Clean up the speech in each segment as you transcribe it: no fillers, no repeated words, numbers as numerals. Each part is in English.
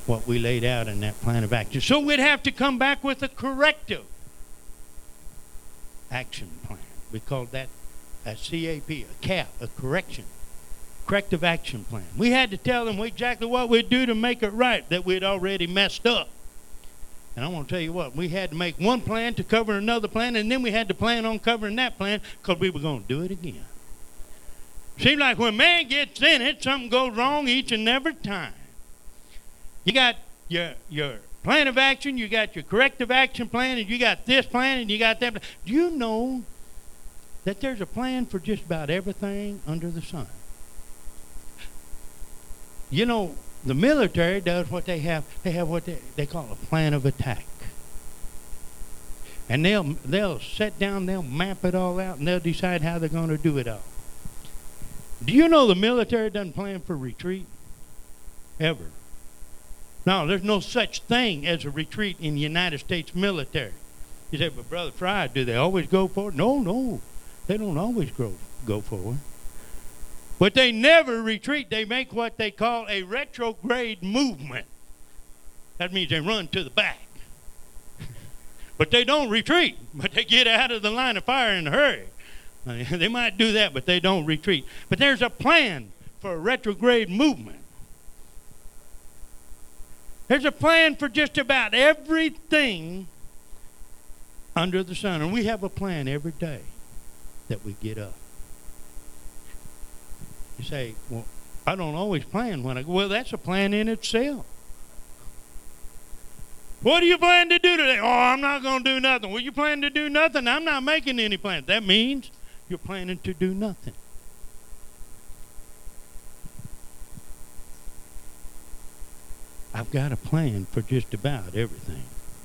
what we laid out in that plan of action. So we'd have to come back with a corrective action plan. We called that a CAP, a corrective action plan. We had to tell them exactly what we'd do to make it right that we'd already messed up. And I want to tell you what, we had to make one plan to cover another plan, and then we had to plan on covering that plan because we were going to do it again. Seems like when man gets in it, something goes wrong each and every time. You got your plan of action, you got your corrective action plan, and you got this plan, and you got that plan. Do you know that there's a plan for just about everything under the sun? You know, the military does what they have. They have what they call a plan of attack. And they'll sit down, they'll map it all out, and they'll decide how they're going to do it all. Do you know the military doesn't plan for retreat? Ever. No, there's no such thing as a retreat in the United States military. You say, but Brother Fry, do they always go forward? No, they don't always go forward. But they never retreat. They make what they call a retrograde movement. That means they run to the back. But they don't retreat. But they get out of the line of fire in a hurry. They might do that, but they don't retreat. But there's a plan for a retrograde movement. There's a plan for just about everything under the sun. And we have a plan every day that we get up. You say, well, I don't always plan when I go. Well, that's a plan in itself. What do you plan to do today? Oh, I'm not going to do nothing. Well, you plan to do nothing? I'm not making any plans. That means you're planning to do nothing. I've got a plan for just about everything.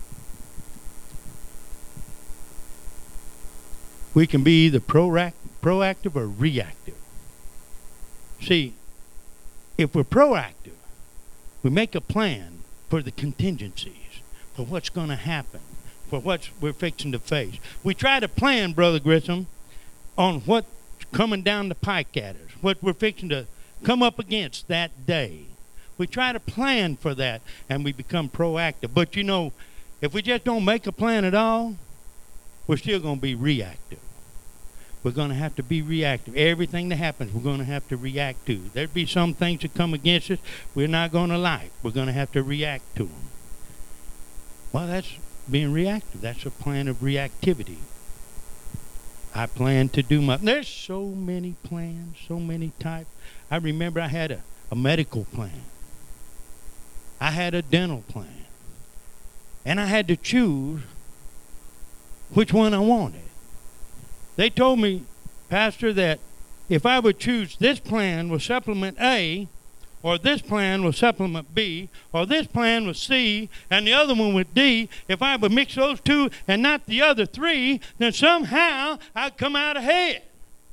We can be either proactive or reactive. See, if we're proactive, we make a plan for the contingencies, for what's going to happen, for what we're fixing to face. We try to plan, Brother Grissom, on what's coming down the pike at us, what we're fixing to come up against that day. We try to plan for that, and we become proactive. But you know, if we just don't make a plan at all, we're still going to be reactive. We're going to have to be reactive. Everything that happens, we're going to have to react to. There'd be some things that come against us we're not going to like. We're going to have to react to them. Well, that's being reactive. That's a plan of reactivity. I plan to do my... There's so many plans, so many types. I remember I had a medical plan. I had a dental plan. And I had to choose which one I wanted. They told me, Pastor, that if I would choose this plan with supplement A, or this plan with supplement B, or this plan with C, and the other one with D, if I would mix those two and not the other three, then somehow I'd come out ahead.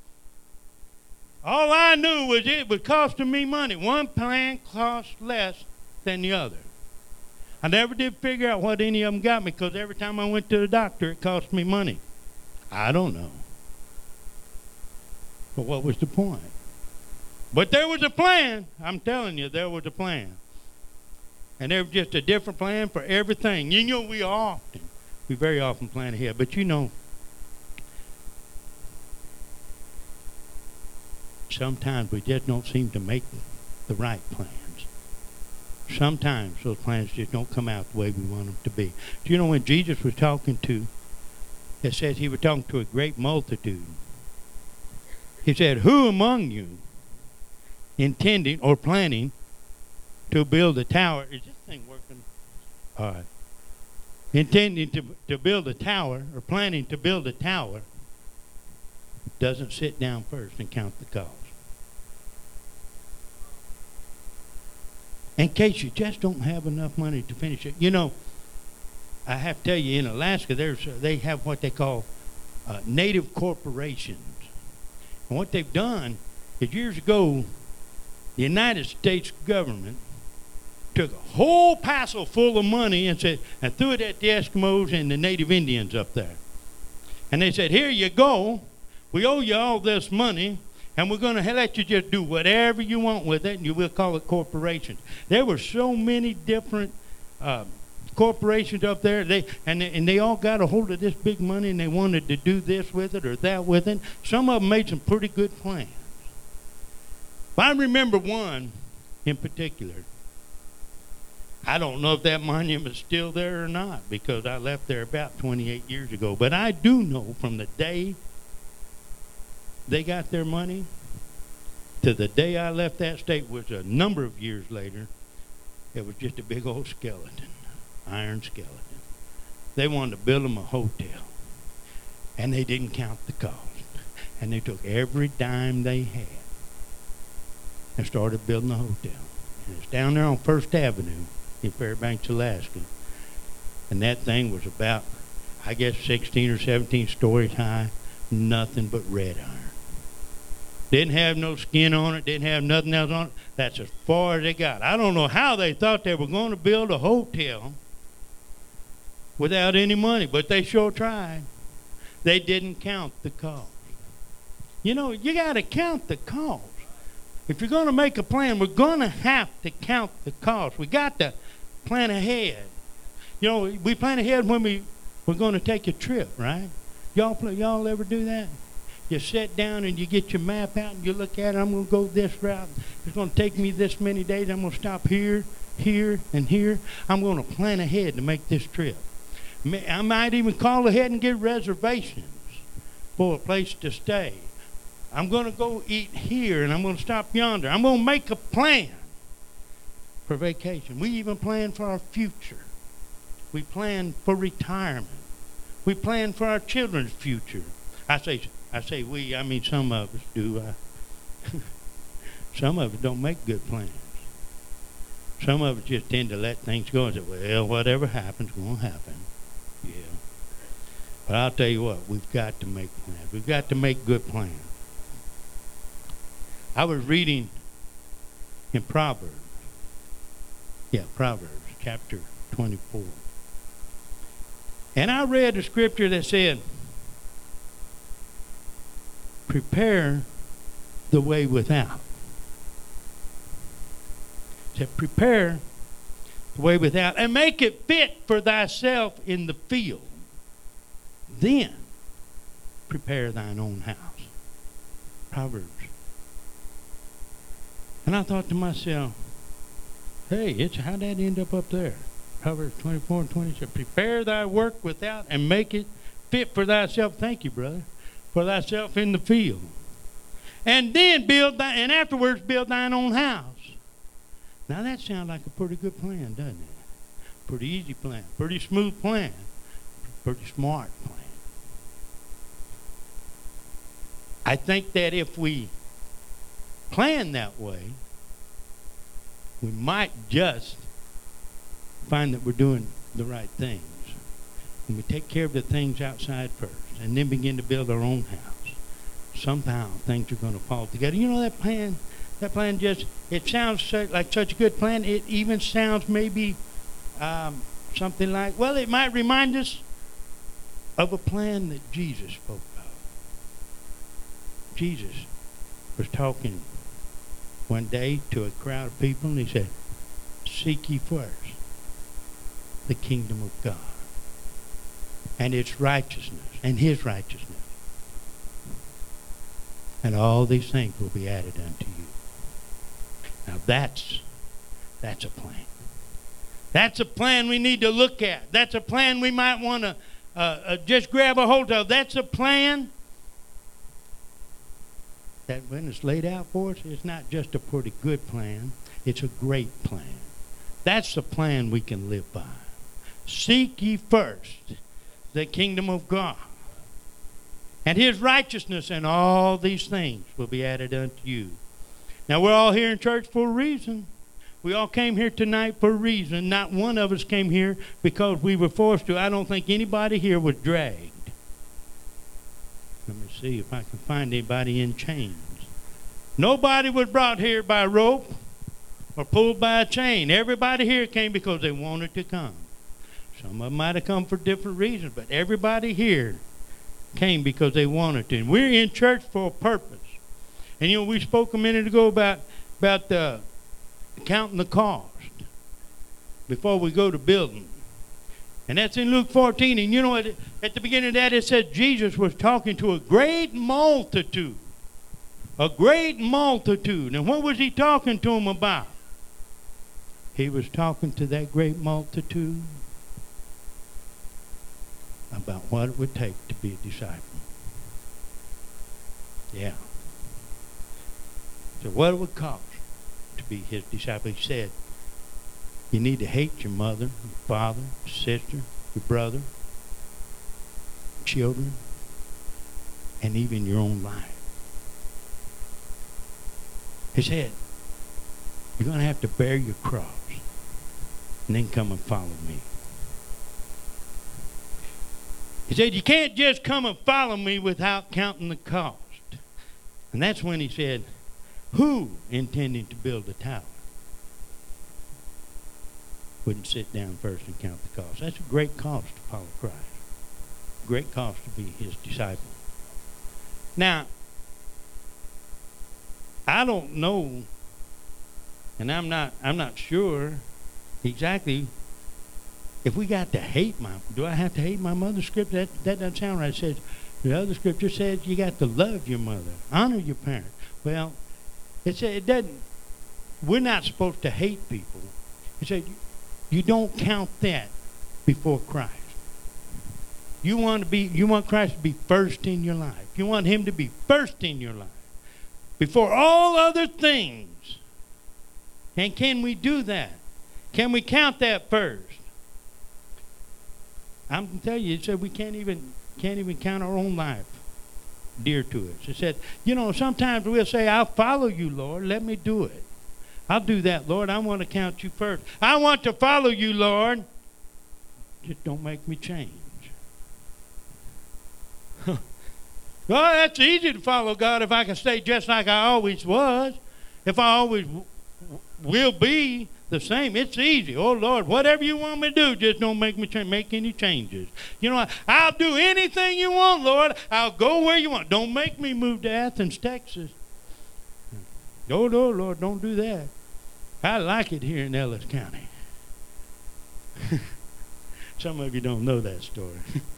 All I knew was it was costing me money. One plan cost less than the other. I never did figure out what any of them got me, because every time I went to the doctor, it cost me money. I don't know. But what was the point? But there was a plan. I'm telling you, there was a plan. And there was just a different plan for everything. You know, we very often plan ahead. But you know, sometimes we just don't seem to make the right plans. Sometimes those plans just don't come out the way we want them to be. Do you know when Jesus was talking to, it says he was talking to a great multitude. He said, who among you intending or planning to build a tower? Is this thing working? All right. Intending to build a tower or planning to build a tower doesn't sit down first and count the cost. In case you just don't have enough money to finish it. You know, I have to tell you, in Alaska, they have what they call native corporations. And what they've done is years ago, the United States government took a whole parcel full of money and threw it at the Eskimos and the native Indians up there. And they said, here you go. We owe you all this money. And we're going to let you just do whatever you want with it, and you will call it corporations. There were so many different corporations up there, they all got a hold of this big money, and they wanted to do this with it or that with it. Some of them made some pretty good plans. But I remember one in particular. I don't know if that monument is still there or not, because I left there about 28 years ago. But I do know from the day they got their money to the day I left that state, was a number of years later, it was just a big old skeleton, iron skeleton. They wanted to build them a hotel, and they didn't count the cost. And they took every dime they had and started building a hotel. And it's down there on First Avenue in Fairbanks, Alaska. And that thing was about, I guess, 16 or 17 stories high, nothing but red iron. Didn't have no skin on it, didn't have nothing else on it. That's as far as they got. I don't know how they thought they were going to build a hotel without any money, but they sure tried. They didn't count the cost. You know, you got to count the cost. If you're going to make a plan, we're going to have to count the cost. We got to plan ahead. You know, we plan ahead when we're going to take a trip, right? Y'all ever do that? You sit down and you get your map out and you look at it. I'm going to go this route. It's going to take me this many days. I'm going to stop here, here, and here. I'm going to plan ahead to make this trip. I might even call ahead and get reservations for a place to stay. I'm going to go eat here, and I'm going to stop yonder. I'm going to make a plan for vacation. We even plan for our future. We plan for retirement. We plan for our children's future. I say we, I mean some of us do. Some of us don't make good plans. Some of us just tend to let things go and say, well, whatever happens, going to happen. Yeah. But I'll tell you what, we've got to make plans. We've got to make good plans. I was reading in Proverbs. Yeah, Proverbs chapter 24. And I read a scripture that said, prepare the way without. It said, prepare the way without, and make it fit for thyself in the field. Then prepare thine own house. Proverbs. And I thought to myself, hey, how'd that end up there? Proverbs 24 and 20 said, prepare thy work without and make it fit for thyself. Thank you, brother. For thyself in the field. And then and afterwards build thine own house. Now that sounds like a pretty good plan, doesn't it? Pretty easy plan. Pretty smooth plan. Pretty smart plan. I think that if we plan that way, we might just find that we're doing the right things. And we take care of the things outside first, and then begin to build our own house. Somehow things are going to fall together. You know, that plan just, it sounds like such a good plan. It even sounds maybe something like, well, it might remind us of a plan that Jesus spoke of. Jesus was talking one day to a crowd of people, and he said, seek ye first the kingdom of God and its righteousness and his righteousness, and all these things will be added unto you. Now that's a plan. That's a plan we need to look at. That's a plan we might want to just grab a hold of. That's a plan that when it's laid out for us, it's not just a pretty good plan, it's a great plan. That's the plan we can live by. Seek ye first the kingdom of God and his righteousness, and all these things will be added unto you. Now, we're all here in church for a reason. We all came here tonight for a reason. Not one of us came here because we were forced to. I don't think anybody here was dragged. Let me see if I can find anybody in chains. Nobody was brought here by rope or pulled by a chain. Everybody here came because they wanted to come. Some of them might have come for different reasons, but everybody here came because they wanted to. And we're in church for a purpose. And we spoke a minute ago about counting the cost before we go to building. And that's in Luke 14. And you know what? At the beginning of that, it said Jesus was talking to a great multitude. A great multitude. And what was he talking to them about? He was talking to that great multitude about what it would take to be a disciple. Yeah. So what it would cost to be his disciple. He said, you need to hate your mother, your father, your sister, your brother, children, and even your own life. He said, you're going to have to bear your cross and then come and follow me. He said, you can't just come and follow me without counting the cost. And that's when he said, who intending to build a tower wouldn't sit down first and count the cost? That's a great cost to follow Christ. Great cost to be his disciple. Now, I don't know, and I'm not sure exactly if we got to hate do I have to hate my mother? Scripture, that doesn't sound right. It says, the other scripture says you got to love your mother, honor your parents. Well, it doesn't, we're not supposed to hate people. It said you don't count that before Christ. You want Christ to be first in your life. You want him to be first in your life. Before all other things. And can we do that? Can we count that first? I'm going to tell you, it said we can't even count our own life dear to us. It said, sometimes we'll say, I'll follow you, Lord. Let me do it. I'll do that, Lord. I want to count you first. I want to follow you, Lord. Just don't make me change. Well, that's easy to follow God if I can stay just like I always was. If I always will be the same, it's easy. Oh, Lord, whatever you want me to do, just don't make me make any changes. I'll do anything you want, Lord. I'll go where you want. Don't make me move to Athens, Texas. No, Lord, don't do that. I like it here in Ellis County. Some of you don't know that story.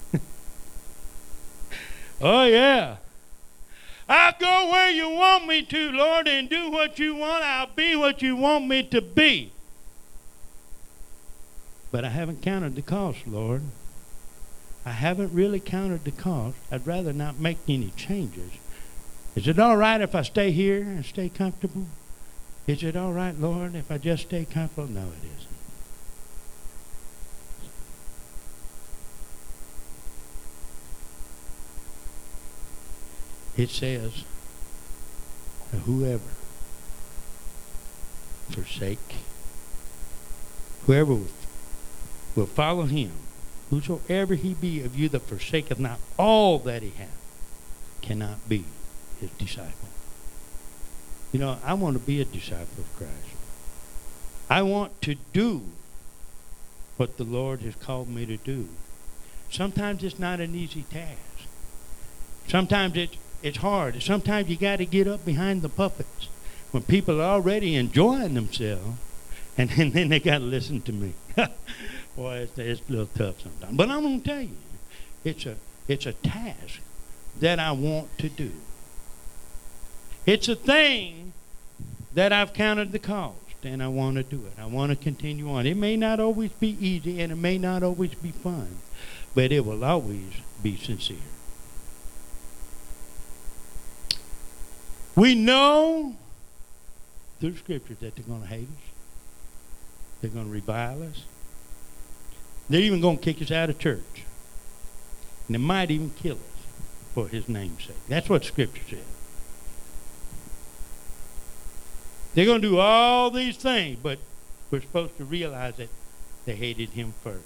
Oh, yeah. I'll go where you want me to, Lord, and do what you want. I'll be what you want me to be. But I haven't counted the cost, Lord. I haven't really counted the cost. I'd rather not make any changes. Is it all right if I stay here and stay comfortable? Is it all right, Lord, if I just stay comfortable? No, it isn't. It says, whoever will follow him, whosoever he be of you that forsaketh not all that he hath, cannot be his disciple. I want to be a disciple of Christ. I want to do what the Lord has called me to do. Sometimes it's not an easy task. Sometimes it's hard. Sometimes you got to get up behind the puppets when people are already enjoying themselves, and then they got to listen to me. Boy, it's a little tough sometimes. But I'm going to tell you, it's a task that I want to do. It's a thing that I've counted the cost, and I want to do it. I want to continue on. It may not always be easy, and it may not always be fun, but it will always be sincere. We know through Scripture that they're going to hate us. They're going to revile us. They're even going to kick us out of church. And they might even kill us for his name's sake. That's what Scripture says. They're going to do all these things, but we're supposed to realize that they hated him first.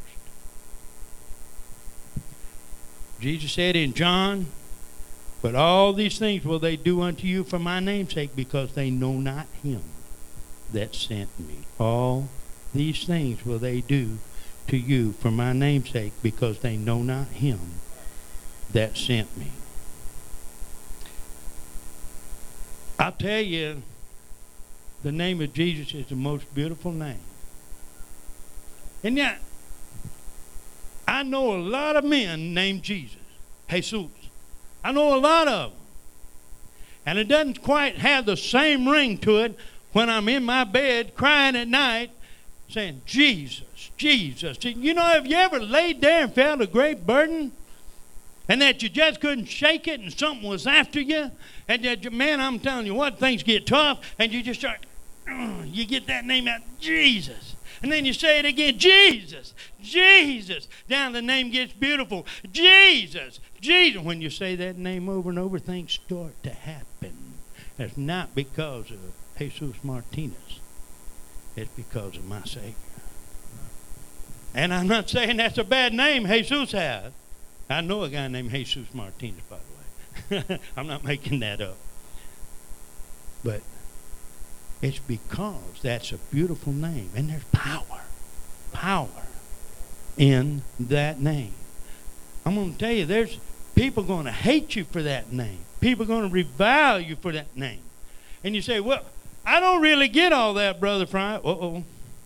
Jesus said in John, but all these things will they do unto you for my name's sake, because they know not him that sent me. All these things will they do to you for my name's sake, because they know not him that sent me. I'll tell you, the name of Jesus is the most beautiful name. And yet, I know a lot of men named Jesus, Jesus. I know a lot of them. And it doesn't quite have the same ring to it when I'm in my bed crying at night saying, Jesus, Jesus. You know, have you ever laid there and felt a great burden? And that you just couldn't shake it and something was after you? And that, man, I'm telling you what, things get tough and you just start, you get that name out, Jesus. And then you say it again, Jesus, Jesus. Now the name gets beautiful, Jesus, Jesus. When you say that name over and over, things start to happen. It's not because of Jesus Martinez. It's because of my Savior. And I'm not saying that's a bad name Jesus has. I know a guy named Jesus Martinez, by the way. I'm not making that up. But it's because that's a beautiful name. And there's power in that name. I'm going to tell you, there's people going to hate you for that name. People are going to revile you for that name. And you say, well, I don't really get all that, Brother Fry. Uh-oh.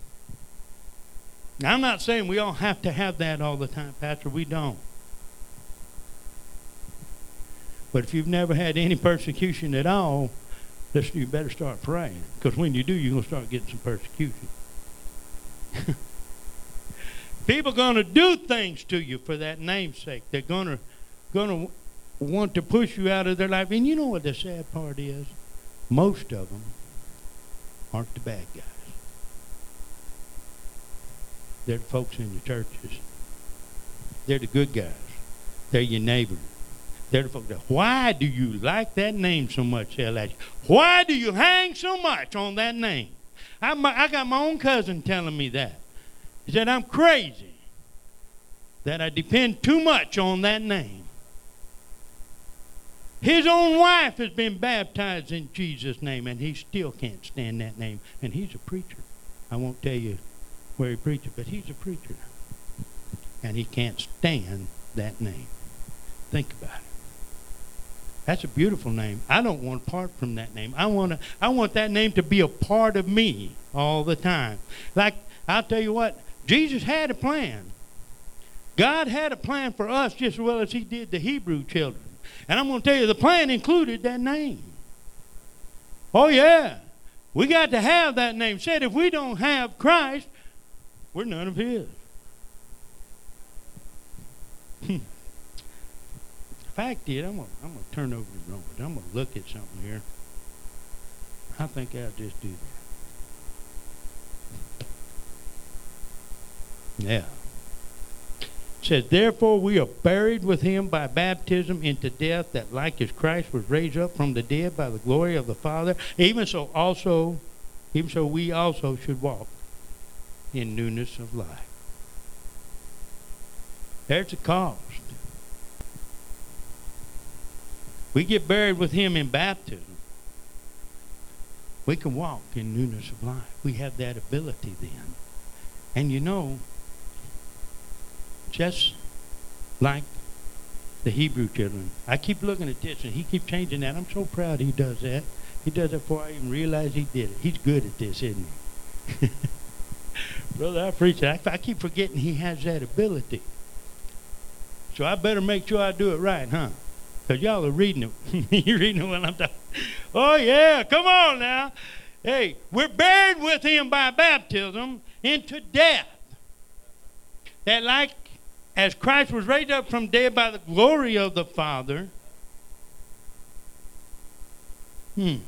Now, I'm not saying we all have to have that all the time, Pastor. We don't. But if you've never had any persecution at all, listen, you better start praying. Because when you do, you're going to start getting some persecution. People are going to do things to you for that name's sake. They're going to want to push you out of their life. And you know what the sad part is? Most of them aren't the bad guys. They're the folks in the churches. They're the good guys. They're your neighbors. They're the folks that, why do you like that name so much, Elijah? Why do you hang so much on that name? I got my own cousin telling me that. He said, I'm crazy that I depend too much on that name. His own wife has been baptized in Jesus' name, and he still can't stand that name. And he's a preacher. I won't tell you where he preaches, but he's a preacher. And he can't stand that name. Think about it. That's a beautiful name. I don't want to part from that name. I want that name to be a part of me all the time. Like, I'll tell you what, Jesus had a plan. God had a plan for us just as well as he did the Hebrew children. And I'm going to tell you, the plan included that name. Oh, yeah. We got to have that name. Said if we don't have Christ, we're none of his. The fact is, I'm going to turn over to Romans. I'm going to look at something here. I think I'll just do that. Yeah. It says, therefore we are buried with him by baptism into death, that like as Christ was raised up from the dead by the glory of the Father, even so we also should walk in newness of life. There's a cost. We get buried with him in baptism. We can walk in newness of life. We have that ability then. And you know, just like the Hebrew children, I keep looking at this and he keeps changing that. I'm so proud he does that. He does it before I even realize he did it. He's good at this, isn't he? Brother, I preach it. I keep forgetting he has that ability. So I better make sure I do it right, huh? Because y'all are reading it. You're reading it when I'm talking. Oh, yeah. Come on now. Hey, we're buried with him by baptism into death. That like as Christ was raised up from dead by the glory of the Father. Even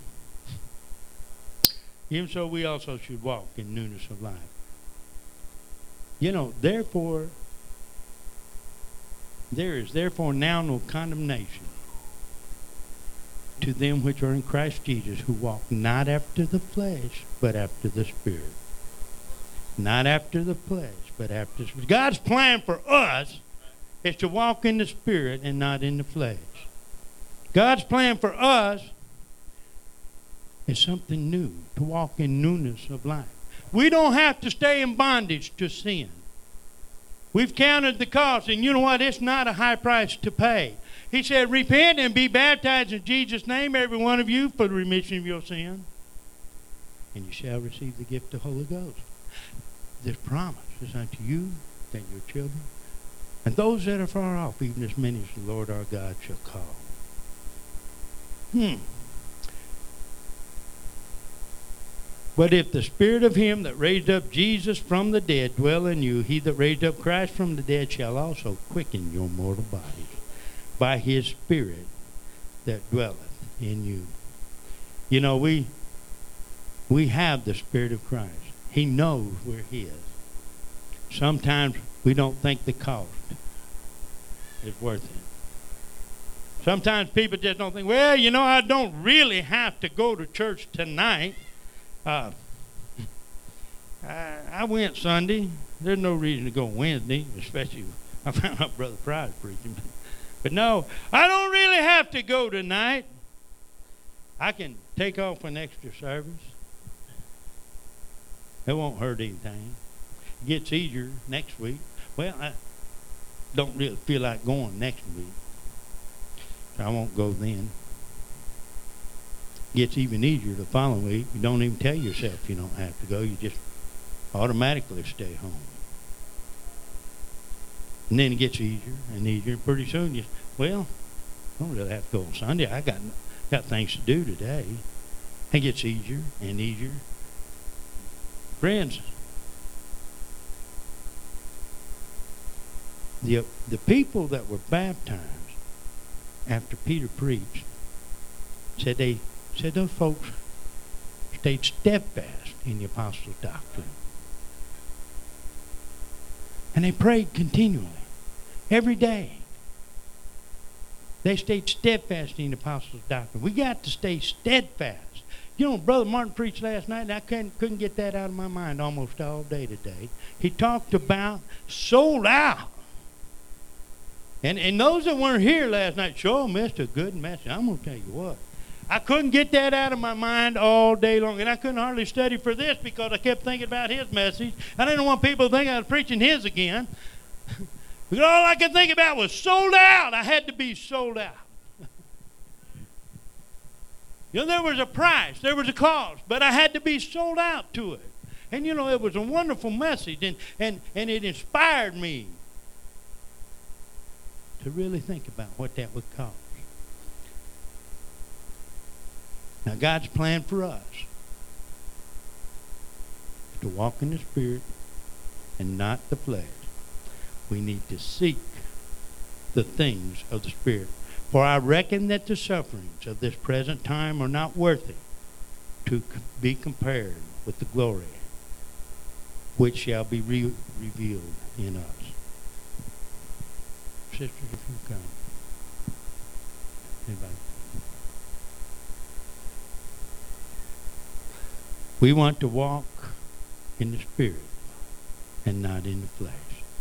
so we also should walk in newness of life. You know, therefore, there is therefore now no condemnation to them which are in Christ Jesus, who walk not after the flesh, but after the Spirit. Not after the flesh, but after the Spirit. God's plan for us is to walk in the Spirit and not in the flesh. God's plan for us is something new, to walk in newness of life. We don't have to stay in bondage to sin. We've counted the cost, and you know what? It's not a high price to pay. He said, repent and be baptized in Jesus' name, every one of you, for the remission of your sin. And you shall receive the gift of the Holy Ghost. This promise is unto you and your children, and those that are far off, even as many as the Lord our God shall call. But if the Spirit of him that raised up Jesus from the dead dwell in you, he that raised up Christ from the dead shall also quicken your mortal bodies by his Spirit that dwelleth in you. You know, we have the Spirit of Christ. He knows we're his. Sometimes we don't think the cost is worth it. Sometimes people just don't think, well, you know, I don't really have to go to church tonight. I went Sunday. There's no reason to go Wednesday, especially I found out Brother Price preaching. But no, I don't really have to go tonight. I can take off an extra service. It won't hurt anything. It gets easier next week. Well, I don't really feel like going next week, so I won't go then. It gets even easier the following week. You don't even tell yourself you don't have to go. You just automatically stay home. And then it gets easier and easier. And pretty soon you, well, I don't really have to go on Sunday. I got things to do today. It gets easier and easier. Friends, the people that were baptized after Peter preached said those folks stayed steadfast in the apostles' doctrine. And they prayed continually, every day. They stayed steadfast in the apostles' doctrine. We got to stay steadfast. You know, Brother Martin preached last night, and I couldn't get that out of my mind almost all day today. He talked about sold out. And those that weren't here last night sure missed a good message. I'm going to tell you what. I couldn't get that out of my mind all day long. And I couldn't hardly study for this because I kept thinking about his message. I didn't want people to think I was preaching his again. Because all I could think about was sold out. I had to be sold out. You know, there was a price. There was a cost. But I had to be sold out to it. And, you know, it was a wonderful message. And it inspired me to really think about what that would cost. Now, God's plan for us is to walk in the Spirit and not the flesh. We need to seek the things of the Spirit. For I reckon that the sufferings of this present time are not worthy to be compared with the glory which shall be revealed in us. Sisters, if you come. Anybody? We want to walk in the Spirit and not in the flesh.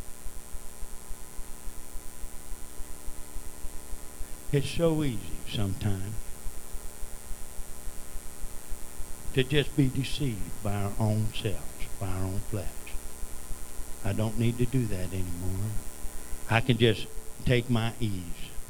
It's so easy sometimes to just be deceived by our own selves, by our own flesh. I don't need to do that anymore. I can just take my ease.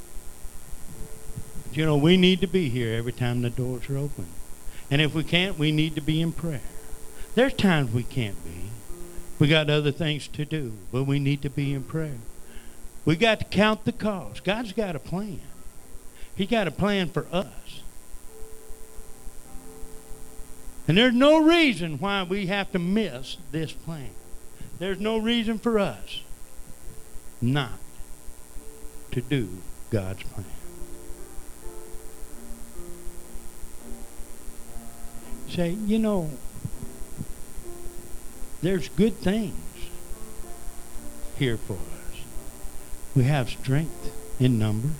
But you know, we need to be here every time the doors are open. And if we can't, we need to be in prayer. There's times we can't be. We got other things to do, but we need to be in prayer. We got to count the cost. God's got a plan. He got a plan for us. And there's no reason why we have to miss this plan. There's no reason for us not to do God's plan. Say, you know, there's good things here for us. We have strength in numbers,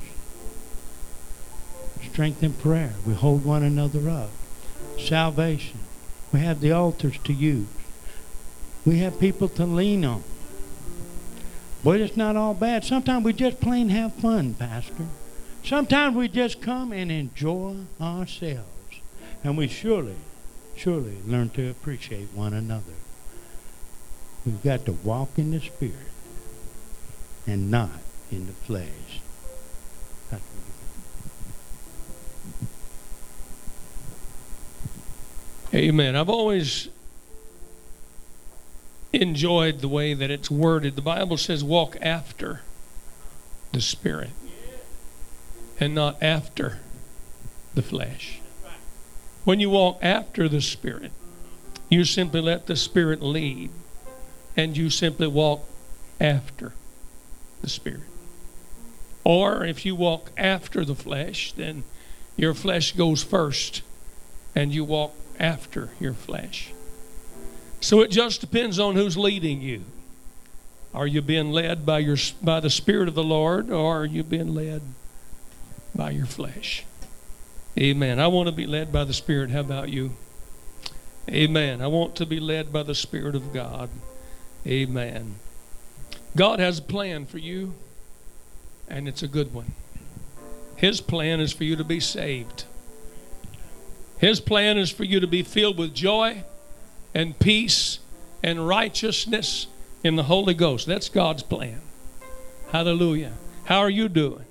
strength in prayer. We hold one another up. Salvation. We have the altars to use. We have people to lean on. Boy, it's not all bad. Sometimes we just plain have fun, Pastor. Sometimes we just come and enjoy ourselves. And we surely learn to appreciate one another. We've got to walk in the Spirit and not in the flesh. Amen. I've always enjoyed the way that it's worded. The Bible says walk after the Spirit and not after the flesh. When you walk after the Spirit, you simply let the Spirit lead, and you simply walk after the Spirit. Or if you walk after the flesh, then your flesh goes first, and you walk after your flesh. So it just depends on who's leading you. Are you being led by the Spirit of the Lord, or are you being led by your flesh? Amen. I want to be led by the Spirit. How about you? Amen. I want to be led by the Spirit of God. Amen. God has a plan for you, and it's a good one. His plan is for you to be saved. His plan is for you to be filled with joy and peace and righteousness in the Holy Ghost. That's God's plan. Hallelujah. How are you doing?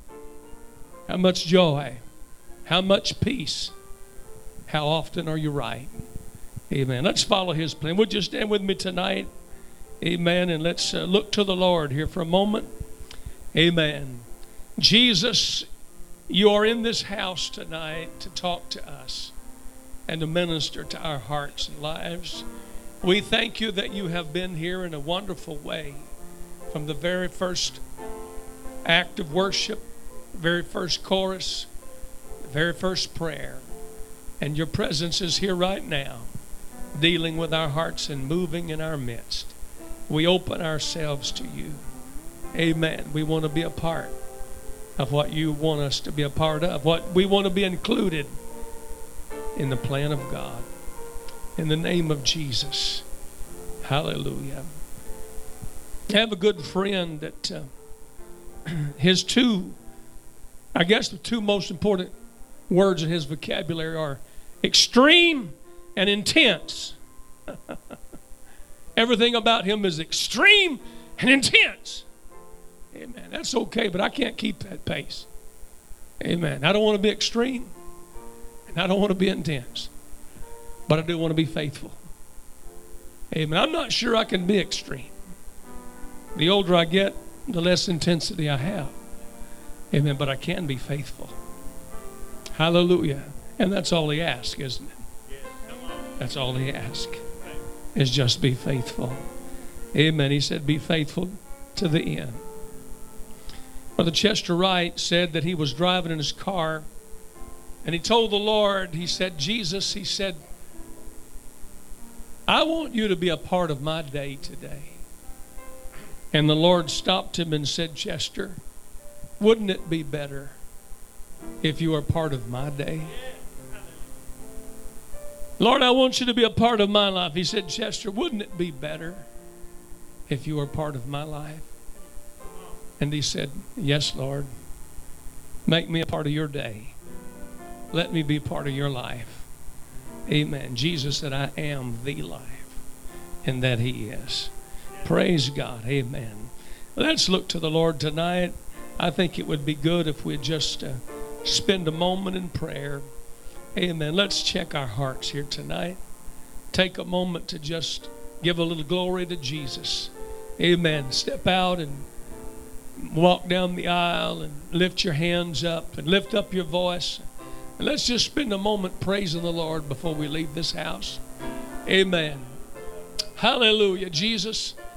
How much joy? How much peace? How often are you right? Amen. Let's follow His plan. Would you stand with me tonight? Amen. And let's look to the Lord here for a moment. Amen. Jesus, you are in this house tonight to talk to us and to minister to our hearts and lives. We thank you that you have been here in a wonderful way from the very first act of worship, the very first chorus, the very first prayer. And your presence is here right now, dealing with our hearts and moving in our midst. We open ourselves to you. Amen. We want to be a part of what you want us to be a part of, what we want to be included in the plan of God. In the name of Jesus. Hallelujah. I have a good friend that his the two most important words in his vocabulary are extreme and intense. Everything about him is extreme and intense. Amen. That's okay, but I can't keep that pace. Amen. I don't want to be extreme, and I don't want to be intense, but I do want to be faithful. Amen. I'm not sure I can be extreme. The older I get, the less intensity I have. Amen. But I can be faithful. Hallelujah. And that's all He asks, isn't it? That's all He asks, is just be faithful. Amen. He said, be faithful to the end. Brother Chester Wright said that he was driving in his car, and he told the Lord, he said, Jesus, he said, I want you to be a part of my day today. And the Lord stopped him and said, Chester, wouldn't it be better if you were part of my day? Lord, I want you to be a part of my life. He said, Chester, wouldn't it be better if you were part of my life? And he said, yes, Lord. Make me a part of your day. Let me be part of your life. Amen. Jesus said, I am the life, and that He is. Praise God. Amen. Let's look to the Lord tonight. I think it would be good if we just spend a moment in prayer. Amen. Let's check our hearts here tonight. Take a moment to just give a little glory to Jesus. Amen. Step out and walk down the aisle and lift your hands up and lift up your voice. And let's just spend a moment praising the Lord before we leave this house. Amen. Hallelujah. Jesus,